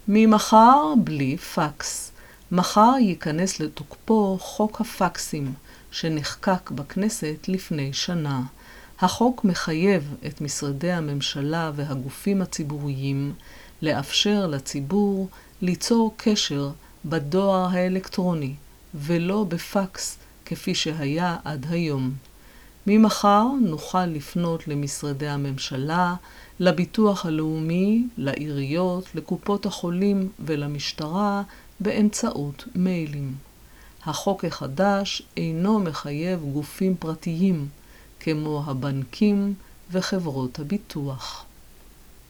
ממחר בלי פקס. מחר ייכנס לתוקפו חוק הפקסים, שנחקק בכנסת לפני שנה. החוק מחייב את משרדי הממשלה והגופים הציבוריים לאפשר לציבור ליצור קשר בדואר האלקטרוני, ולא בפקס כפי שהיה עד היום. ממחר נוכל לפנות למשרדי הממשלה, לביטוח הלאומי, לעיריות, לקופות החולים ולמשטרה באמצעות מיילים. החוק החדש אינו מחייב גופים פרטיים, כמו הבנקים וחברות הביטוח.